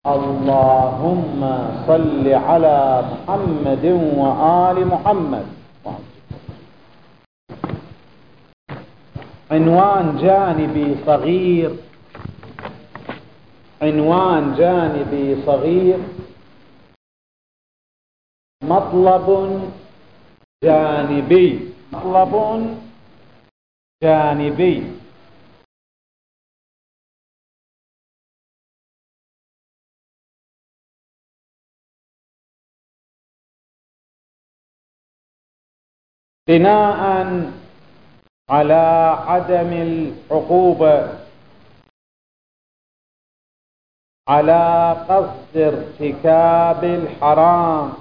اللهم صل على محمد وآل محمد. عنوان جانبي صغير، عنوان جانبي صغير، مطلب جانبي، مطلب جانبي. بناء على عدم العقوبة على قصد ارتكاب الحرام،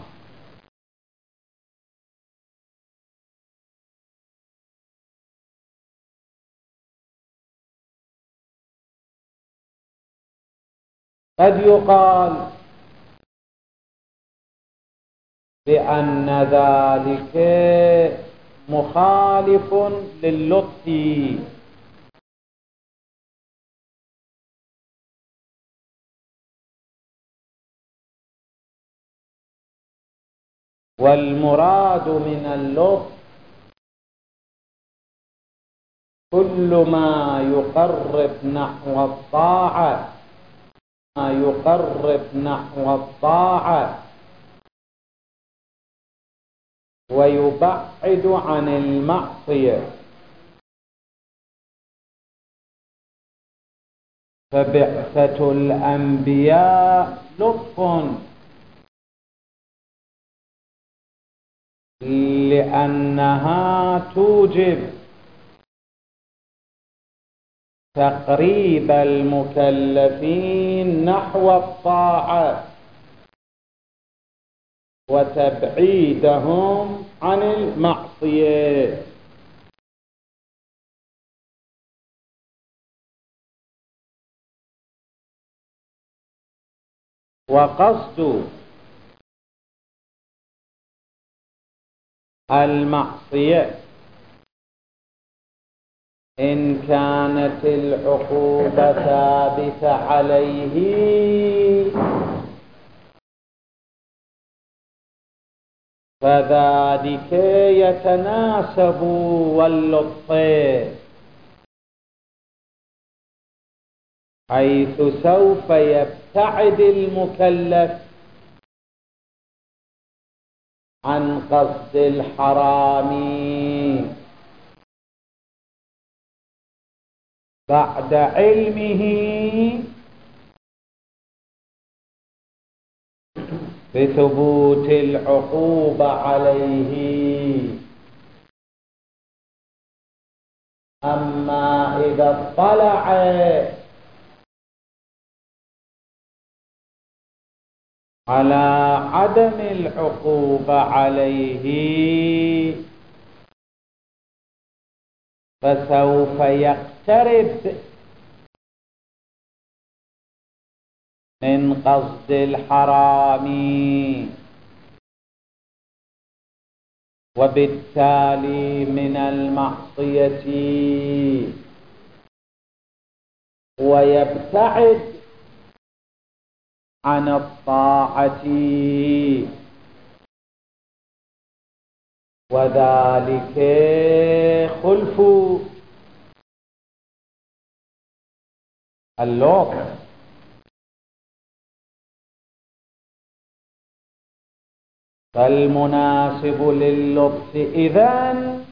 قد يقال بأن ذلك مخالف للطف، والمراد من اللطف كل ما يقرب نحو الطاعة، ما يقرب نحو الطاعة ويبعد عن المعصية. فبعثة الأنبياء لطف، لأنها توجب تقريب المكلفين نحو الطاعة وتبعيدهم عن المعصية. وقصد المعصية إن كانت العقوبة ثابتة عليه فذلك يتناسب واللطف، حيث سوف يبتعد المكلف عن قصد الحرام بعد علمه بثبوت العقوبة عليه. أما إذا اطلع على عدم العقوبة عليه فسوف يقترب من قصد الحرام، وبالتالي من المعصية، ويبتعد عن الطاعة، وذلك خلف اللطف. فالمناسب للطف إذن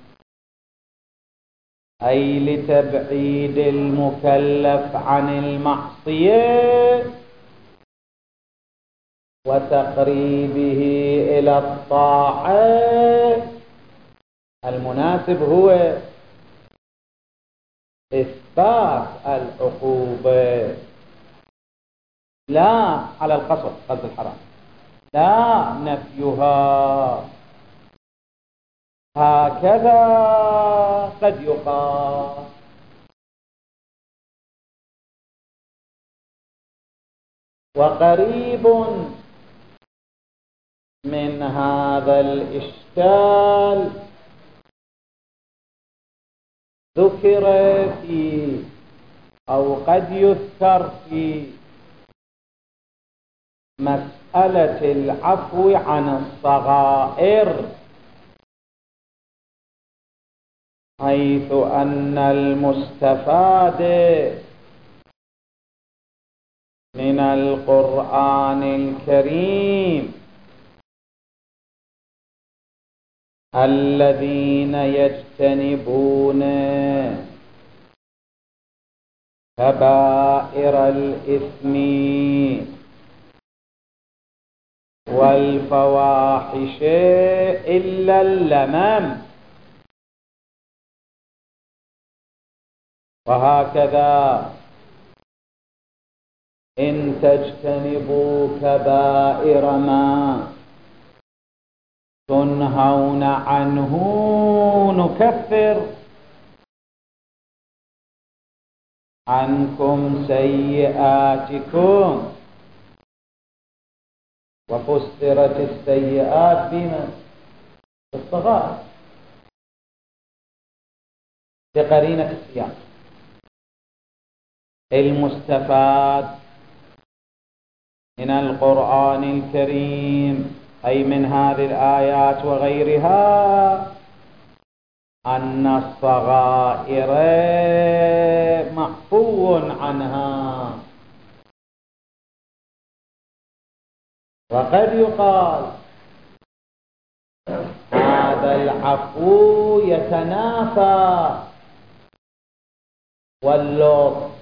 أي لتبعيد المكلف عن المعصية وتقريبه إلى الطاعة، المناسب هو إثبات العقوبة لا على القصد، قصد الحرام، لا نفيها. هكذا قد يقال. وقريب من هذا الإشكال ذكر في أو قد يذكر في مسألة العفو عن الصغائر، حيث أن المستفاد من القرآن الكريم الذين يجتنبون كبائر الإثم والفواحش إلا اللمم، وهكذا إن تجتنبوا كبائر ما تنهون عنه نكفر عنكم سيئاتكم. وفسرت السيئات بما؟ بالصغائر بقرينة السياق. المستفاد من القرآن الكريم أي من هذه الآيات وغيرها أن الصغائر معفو عنها. وقد يقال هذا العفو يتنافى واللطف،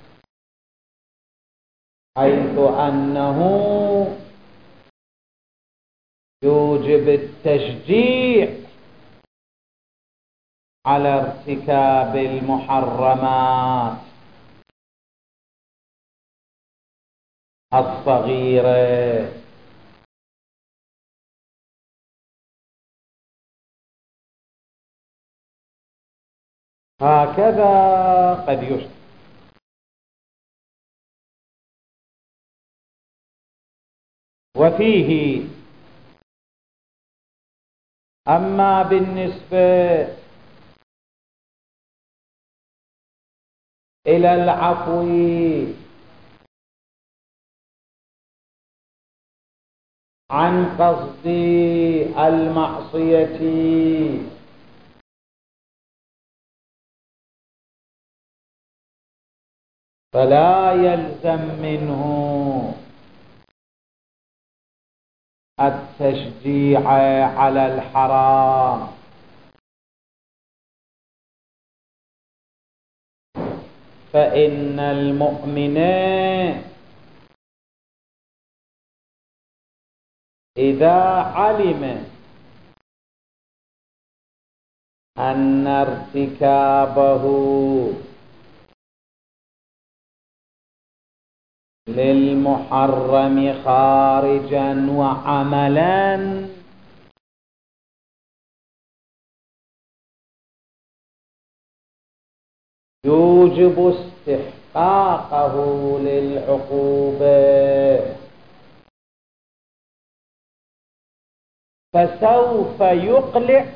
حيث أنه يوجب التشجيع على ارتكاب المحرمات الصغيرة. هكذا قد يشرع. وفيه أما بالنسبة إلى العفو عن قصد المعصية فلا يلزم منه التشجيع على الحرام، فإن المؤمن إذا علم أن ارتكابه للمحرم خارجا وعملا يوجب استحقاقه للعقوبة، فسوف يقلع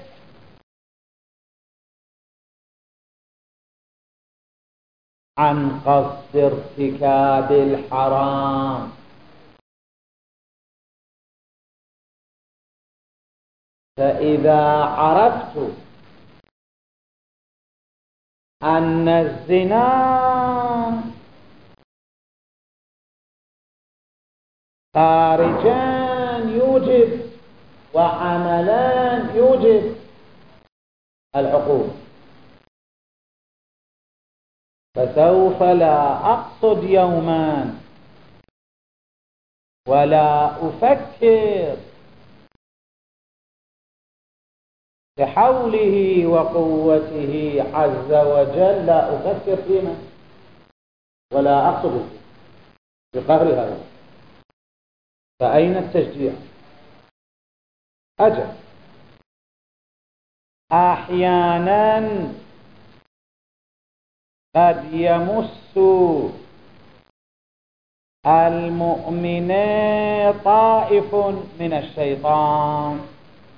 عن قصد ارتكاب الحرام. فإذا عرفت أن الزنا خارجا يوجب وعملا يوجب العقوبة، فسوف لا أقصد يوما ولا أفكر بحوله وقوته عز وجل، لا أفكر فيما ولا أقصد بقهر هذا. فأين التشجيع؟ أجل أحيانا قد يمس المؤمن طائف من الشيطان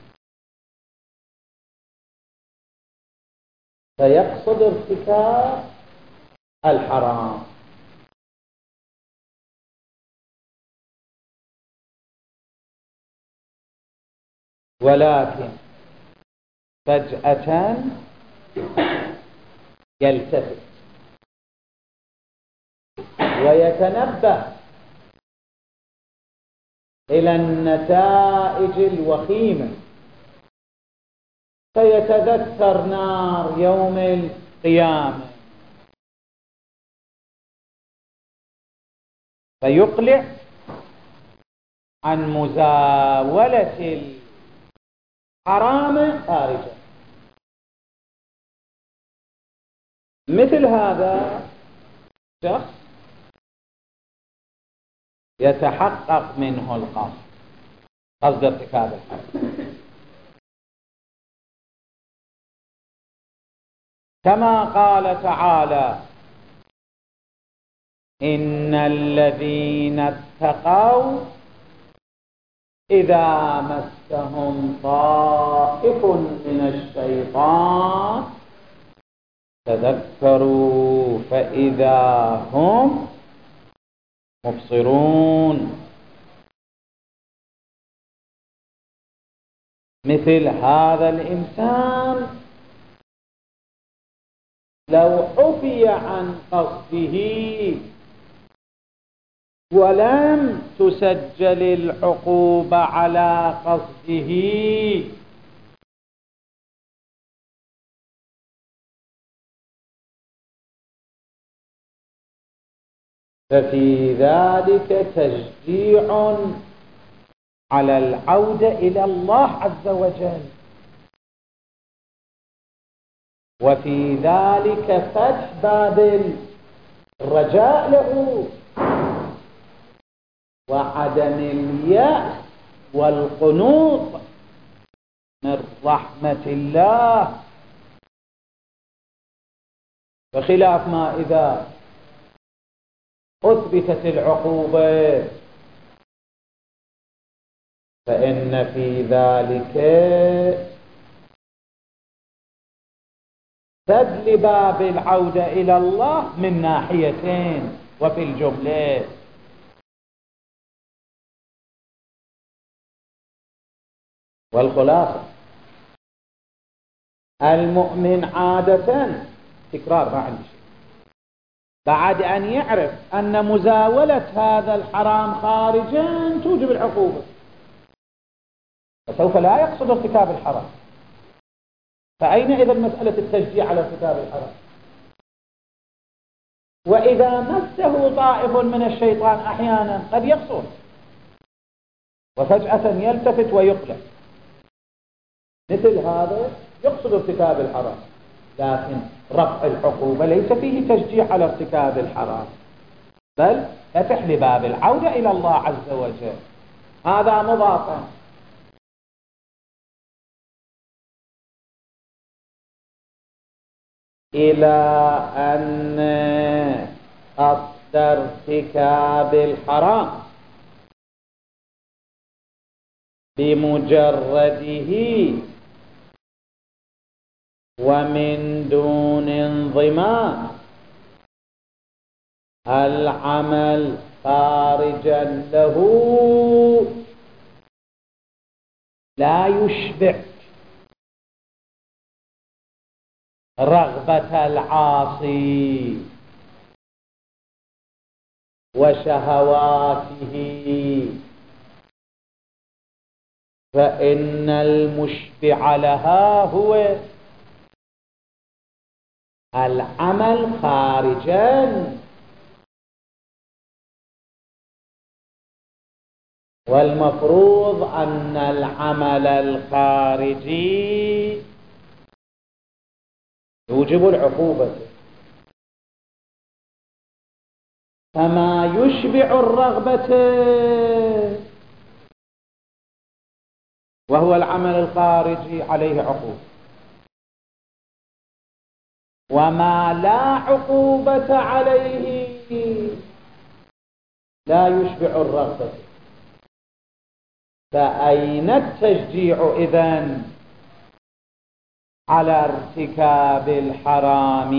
فيقصد ارتكاب الحرام، ولكن فجأة يلتفت ويتنبه إلى النتائج الوخيمة، فيتذكر نار يوم القيامة فيقلع عن مزاولة الحرام خارجا. مثل هذا الشخص يتحقق منه قصد ارتكاب الحرام، كما قال تعالى: إن الذين اتقوا إذا مسهم طائف من الشيطان تذكروا فإذا هم مبصرون. مثل هذا الإنسان لو حفي عن قصده ولم تسجل العقوبة على قصده ففي ذلك تشجيع على العودة إلى الله عز وجل، وفي ذلك فتح باب الرجاء له وعدم اليأس والقنوط من رحمة الله، بخلاف ما إذا أثبتت العقوبة فإن في ذلك سد لباب العودة إلى الله من ناحيتين وفي الجملة. والخلاصة المؤمن عادة تكرار ما عندي شيء، بعد أن يعرف أن مزاولة هذا الحرام خارجا توجب العقوبة فسوف لا يقصد ارتكاب الحرام، فأين إذن مسألة التشجيع على ارتكاب الحرام؟ وإذا مسه طائف من الشيطان أحيانا قد يقصد وفجأة يلتفت ويقلع، مثل هذا يقصد ارتكاب الحرام، لكن رفع العقوبة ليس فيه تشجيع على ارتكاب الحرام، بل فتح لباب العودة إلى الله عز وجل. هذا مضافا. إلى أن قصد ارتكاب الحرام بمجرده ومن دون انضمام العمل خارجا له لا يشبع رغبة العاصي وشهواته، فإن المشبع لها هو العمل خارجا، والمفروض أن العمل الخارجي يوجب العقوبة، فما يشبع الرغبة وهو العمل الخارجي عليه عقوبة، وما لا عقوبة عليه لا يشبع الرغبة، فأين التشجيع إذن على ارتكاب الحرام؟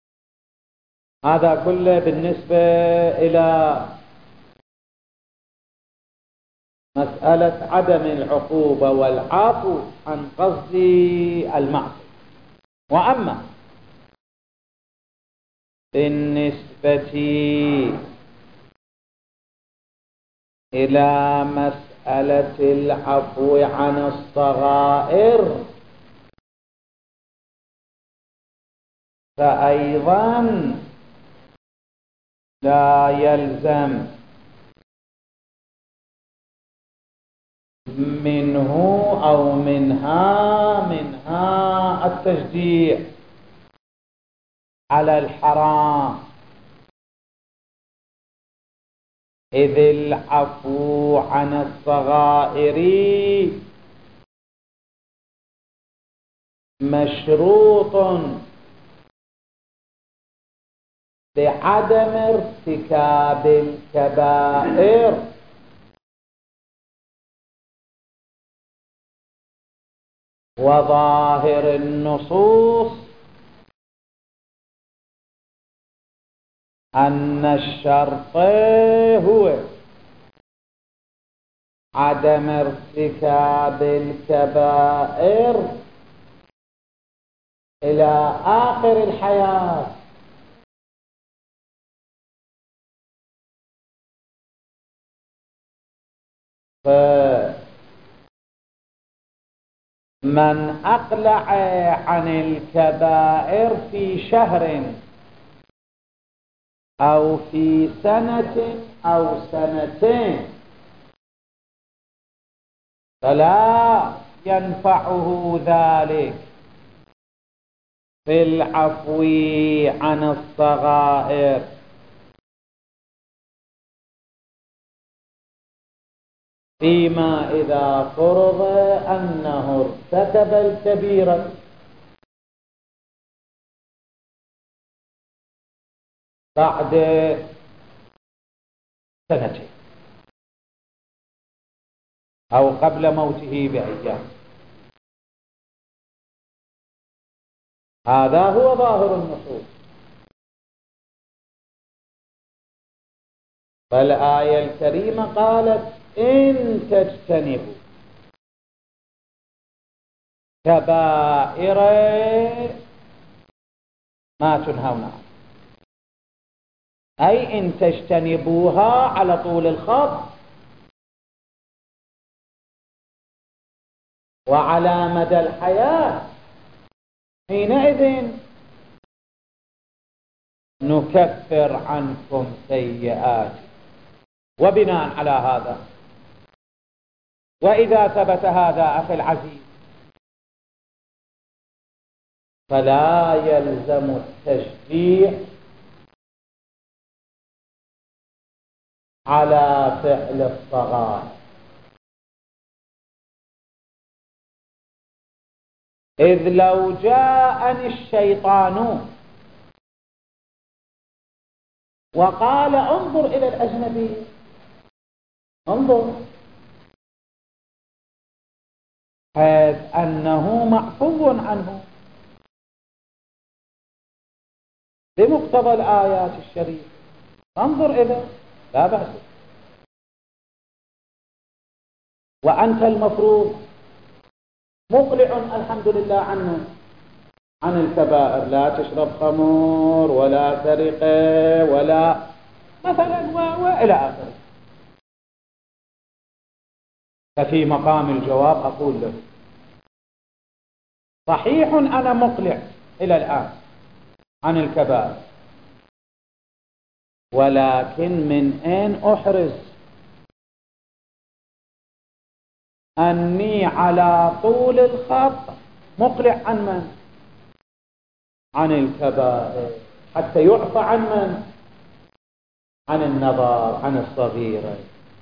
هذا كله بالنسبة إلى مسألة عدم العقوبة والعفو عن قصد المعصية. وأما بالنسبة إلى مسألة العفو عن الصغائر فأيضا لا يلزم منه أو منها التشجيع على الحرام، إذ العفو عن الصغائر مشروط بعدم ارتكاب الكبائر، وظاهر النصوص أن الشرط هو عدم ارتكاب الكبائر إلى آخر الحياة. فمن أقلع عن الكبائر في شهر أو في سنة أو سنتين فلا ينفعه ذلك في العفو عن الصغائر، فيما إذا فرض أنه ارتكب الكبيرة بعد سنتين أو قبل موته بأيام. هذا هو ظاهر النصوص. فالآية الكريمة قالت إن تجتنبوا كبائر ما تنهون عنه، أي إن تجتنبوها على طول الخط وعلى مدى الحياة، حينئذ نكفر عنكم سيئات. وبناء على هذا، وإذا ثبت هذا أخي العزيز، فلا يلزم التشجيع على فعل الصغائر، إذ لو جاءني الشيطان وقال انظر إلى الأجنبي، انظر، حيث أنه معفو عنه بمقتضى الآيات الشريفة، انظر إليه لا بأس، وأنت المفروض مقلع الحمد لله عنه، عن الكبائر، لا تشرب خمر ولا سرقة ولا مثلا وإلى آخره. ففي مقام الجواب أقول له صحيح أنا مقلع إلى الآن عن الكبائر، ولكن من أين أحرز أني على طول الخط مقلع عن من؟ عن الكبائر، حتى يعفى عن من؟ عن النظر، عن الصغيرة.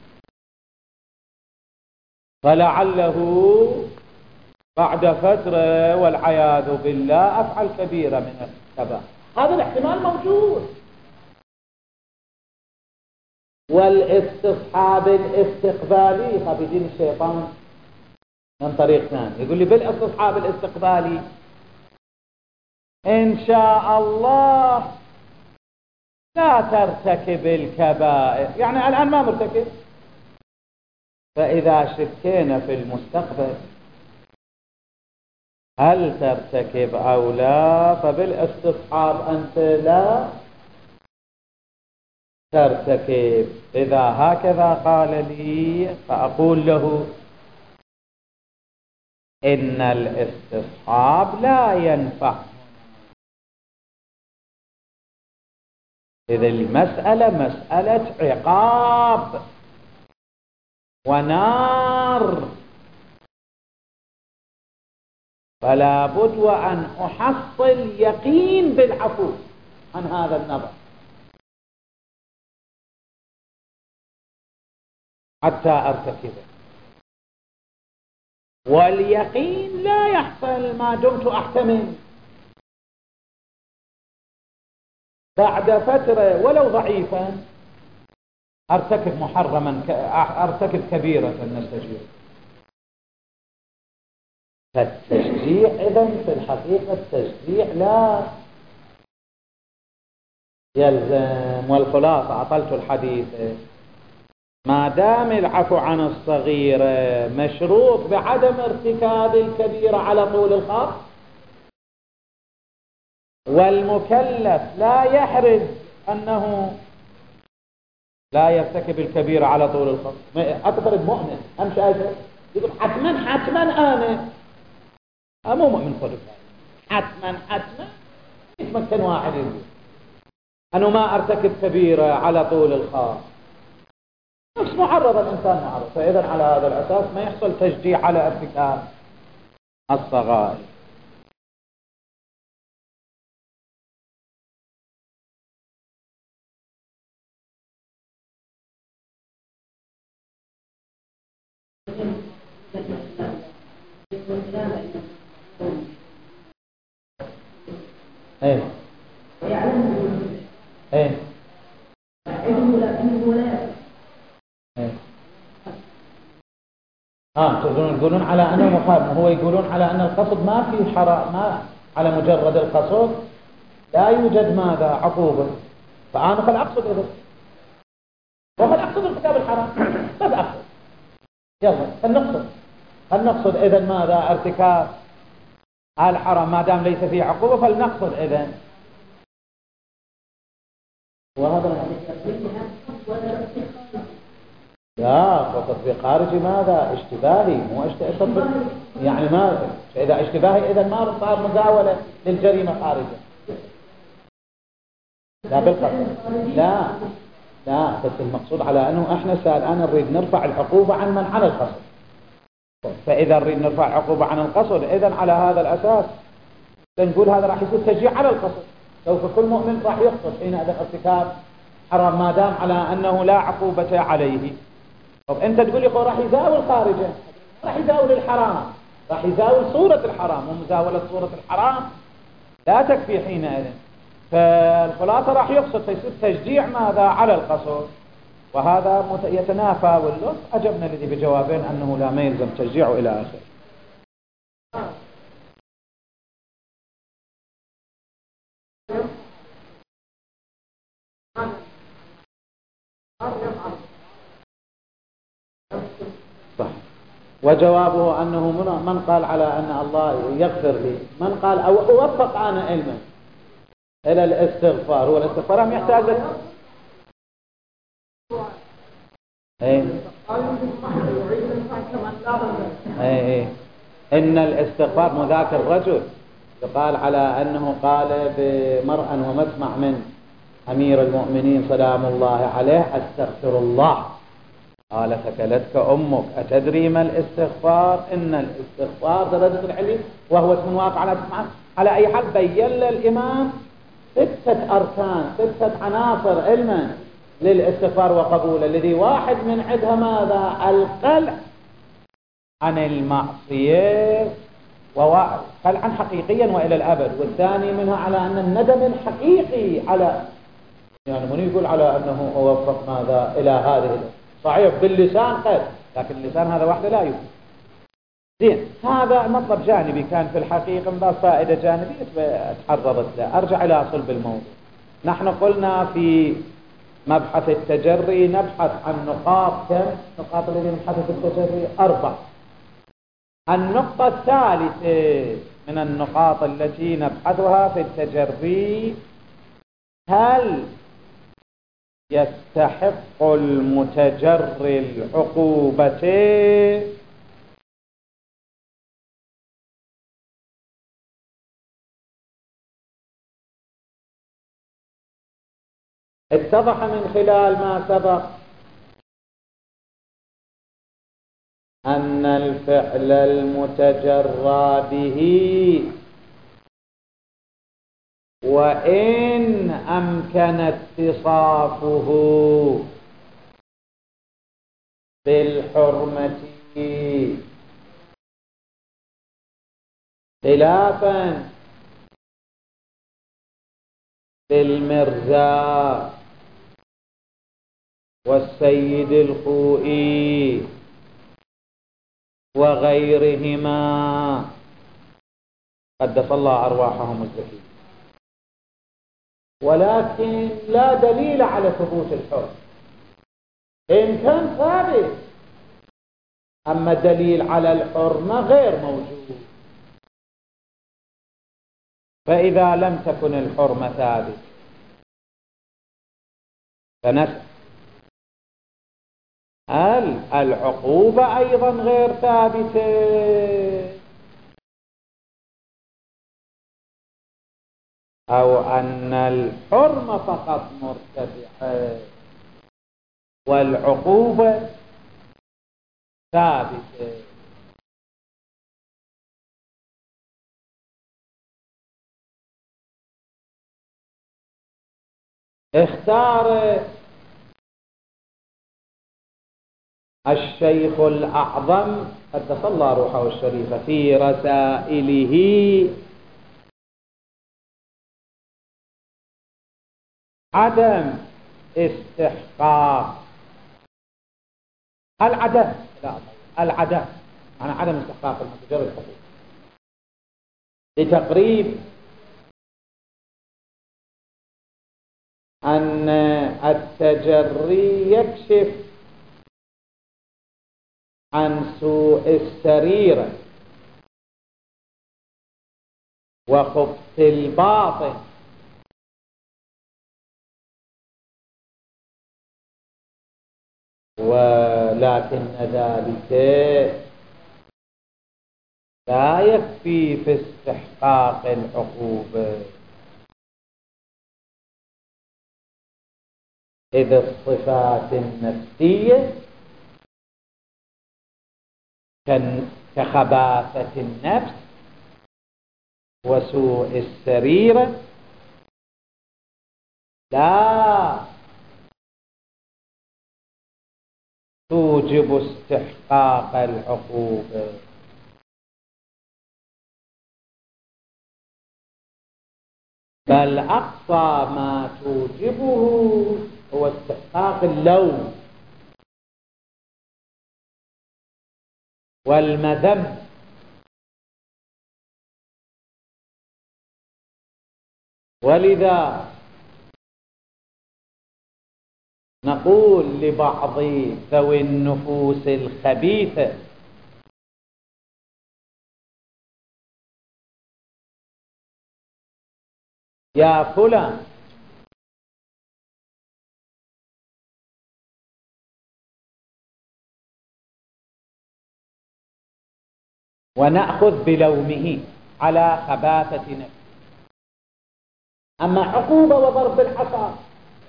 فلعله بعد فترة والعياذ بالله أفعل كبيرة من الكبائر، هذا الاحتمال موجود. والاستصحاب الاستقبالي بدين الشيطان من طريق ثاني، يقول لي بالاستصحاب الاستقبالي إن شاء الله لا ترتكب الكبائر، يعني الآن ما مرتكب، فإذا شكينا في المستقبل هل ترتكب أو لا، فبالاستصحاب أنت لا ترتكب. إذا هكذا قال لي فأقول له إن الاستصحاب لا ينفع. إذا المسألة مسألة عقاب ونار، فلا بد وأن أحصل يقين بالعفو عن هذا النظر حتى أرتكبه، واليقين لا يحصل ما دمت أحتمل. بعد فترة ولو ضعيفا أرتكب محرما، أرتكب كبيرة نستجيب. فالتشجيع إذن في الحقيقة التشجيع لا يلزم. والخلاصة أطلت الحديث، ما دام العفو عن الصغيرة مشروط بعدم ارتكاب الكبيرة على طول الخط، والمكلف لا يحرج أنه لا يرتكب الكبيرة على طول الخط. أتفرد مؤمن أمشي أجل يقول حتما أنا مو مؤمن خلق، حتما يتمكن واحد يقول أنه ما أرتكب كبيرة على طول الخط. نفس معرض الإنسان معرض. فإذا على هذا الأساس ما يحصل تشجيع على ارتكاب الصغائر. ايه ايه تقولون على انه مخالف. هو يقولون على ان القصد ما في حرام، ما على مجرد القصد لا يوجد ماذا عقوبة. فأنا قد أقصد إذا وقد أقصد ارتكاب الحرام قد أقصد. يلا فلنقصد إذا ماذا ارتكاب الحرام ما دام ليس فيه عقوبة فلنقصد إذا. وهذا لا تطبيق خارجي ماذا اشتباهي مو يعني ما إذا اشتباهي إذا ما صار مزاولة للجريمة خارجة. لا بالقصد لا بس المقصود على أنه احنا الآن نريد نرفع العقوبة عن من عن القصد. فإذا نريد نرفع العقوبة عن القصد إذن على هذا الأساس نقول هذا راح يصير تشجيع على القصد. سوف كل مؤمن راح يقصد حينئذ ارتكاب حرام ما دام على أنه لا عقوبة عليه. طب أنت تقول لي راح يزاول خارجه، راح يزاول الحرام، راح يزاول صورة الحرام، ومزاولة صورة الحرام لا تكفي حينئذ. فالخلاصة راح يقصد فيصير تشجيع ماذا على القصد، وهذا يتنافى. واللص أجبنا الذي بجوابين أنه لا ما يلزم تشجيعه إلى آخر. صح. وجوابه أنه من قال على أن الله يغفر لي، من قال أو أوفق أنا علما إلى الاستغفار. هو الاستغفار هم يحتاج إن الاستغفار مذاك الرجل يقال على أنه قال بمرأ ومسمع من أمير المؤمنين سلام الله عليه أستغفر الله، قال ثكلتك أمك أتدري ما الاستغفار؟ إن الاستغفار درجة العلم وهو اسم واقع على أي حال. بين الإمام 6 أركان 6 عناصر علما للاستغفار وقبوله، الذي واحد من عدها ماذا؟ القلع عن المعصية قلعا حقيقيا وإلى الأبد. والثاني منها على أن الندم الحقيقي على يعني من يقول على أنه أوفق ماذا إلى هذه صحيح باللسان قد، لكن اللسان هذا وحده لا يوجد. زين هذا مطلب جانبي كان في الحقيقة من باب فائدة جانبية تعرضت له. أرجع إلى صلب الموضوع. نحن قلنا في مبحث التجري نبحث عن نقاط كم؟ نقاط الذي نبحث في التجري 4. النقطة الثالثة من النقاط التي نبحثها في التجري: هل يستحق المتجري العقوبة؟ اتضح من خلال ما سبق أن الفعل المتجرى به وإن أمكن اتصافه بالحرمة خلافا للمرزا والسيد الخوئي وغيرهما قدس الله أرواحهم الزكية، ولكن لا دليل على ثبوت الحرم إن كان ثابت، أما الدليل على الحرمة غير موجود. فإذا لم تكن الحرمة ثابت فنسأل: هل العقوبة أيضا غير ثابتة، أو أن الحرمة فقط مرتفعة والعقوبة ثابتة؟ اختار الشيخ الأعظم قدس الله روحه الشريفة في رسائله عدم استحقاق العدم، لا العدم، أنا عدم استحقاق المتجرد الحقوق، لتقريب أن التجري يكشف عن سوء السريرة وخبث الباطن، ولكن ذلك لا يكفي في استحقاق العقوبة، إذ الصفات النفسية كخباثة النفس وسوء السريرة لا توجب استحقاق العقوبة. بل أقصى ما توجبه هو استحقاق اللوم والمذم، ولذا نقول لبعض ذوي النفوس الخبيثة: يا فلان، ونأخذ بلومه على خباثة نفسه، أما عقوبة وضرب العصا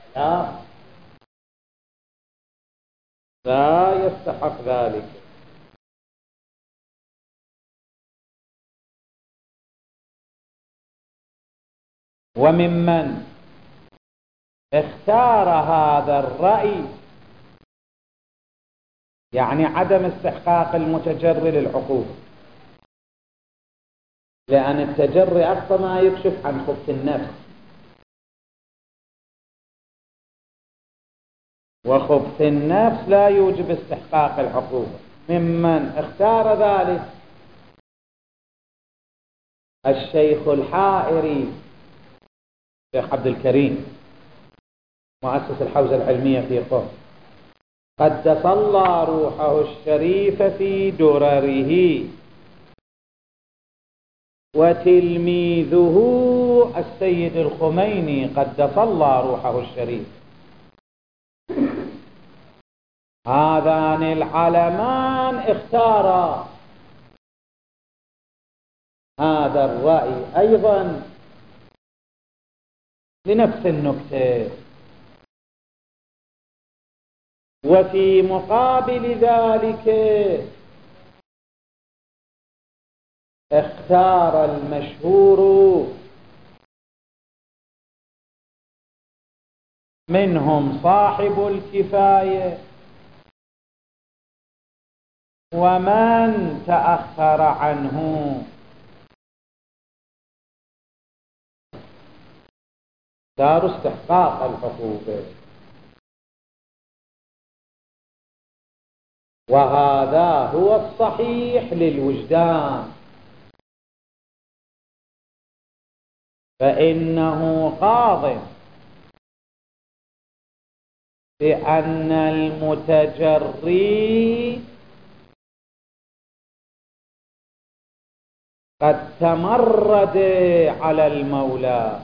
لا يستحق ذلك. وممن اختار هذا الرأي، يعني عدم استحقاق المتجري للعقوبة، لأن التجري أقصى ما يكشف عن خبث النفس، وخبث النفس لا يوجب استحقاق العقوبة. ممن اختار ذلك الشيخ الحائري، الشيخ عبد الكريم، مؤسس الحوزة العلمية في قم، قدس الله روحه الشريف في درره، وتلميذه السيد الخميني قدس الله روحه الشريف، هذان العلمان اختارا هذا الرأي أيضا لنفس النكتة. وفي مقابل ذلك اختار المشهور منهم صاحب الكفاية ومن تأخر عنه دار استحقاق الحقوق، وهذا هو الصحيح للوجدان، فإنه قاضٍ بأن المتجري قد تمرد على المولى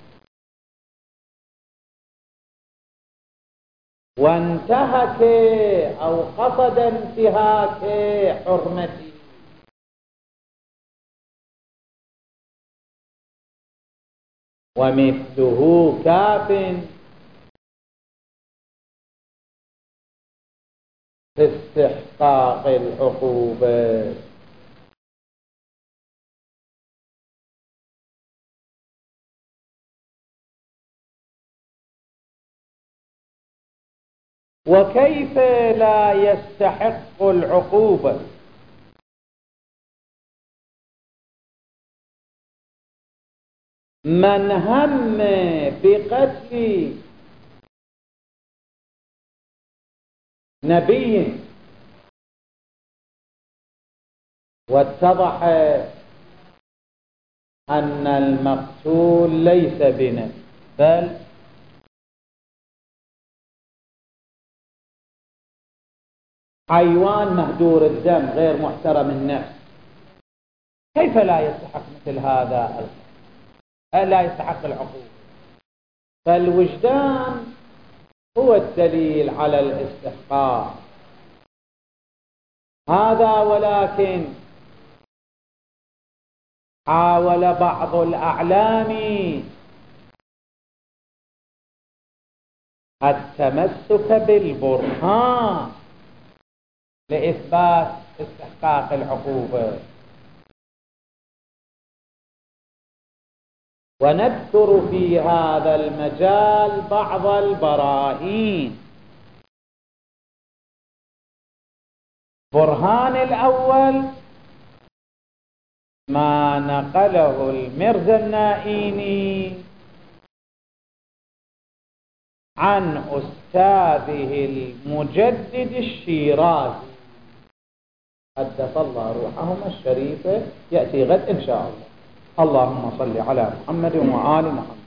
وانتهك أو قصد انتهاك حرمته، ومثله كاف في استحقاق العقوبة. وكيف لا يستحق العقوبة من هم بقتل نبي واتضح أن المقتول ليس بنفس بل حيوان مهدور الدم غير محترم النفس، كيف لا يستحق مثل هذا لا يستحق العقوبة؟ فالوجدان هو الدليل على الاستحقاق هذا. ولكن حاول بعض الأعلام التمسك بالبرهان لإثبات استحقاق العقوبة، ونذكر في هذا المجال بعض البراهين. برهان الأول ما نقله الميرزا النائيني عن أستاذه المجدد الشيرازي قدس الله روحهما الشريفة، يأتي غد إن شاء الله. اللهم صل على محمد وآل محمد.